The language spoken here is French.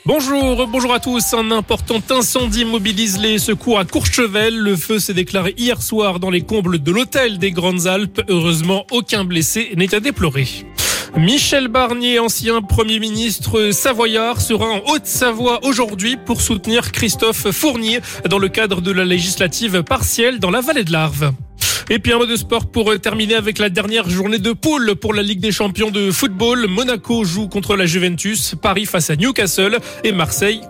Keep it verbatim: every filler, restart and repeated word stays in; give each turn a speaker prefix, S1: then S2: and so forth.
S1: Bonjour, bonjour à tous. Un important incendie mobilise les secours à Courchevel. Le feu s'est déclaré hier soir dans les combles de l'hôtel des Grandes Alpes. Heureusement, aucun blessé n'est à déplorer. Michel Barnier, ancien Premier ministre savoyard, sera en Haute-Savoie aujourd'hui pour soutenir Christophe Fournier dans le cadre de la législative partielle dans la vallée de l'Arve. Et puis un mot de sport pour terminer avec la dernière journée de poule pour la Ligue des champions de football. Monaco joue contre la Juventus, Paris face à Newcastle et Marseille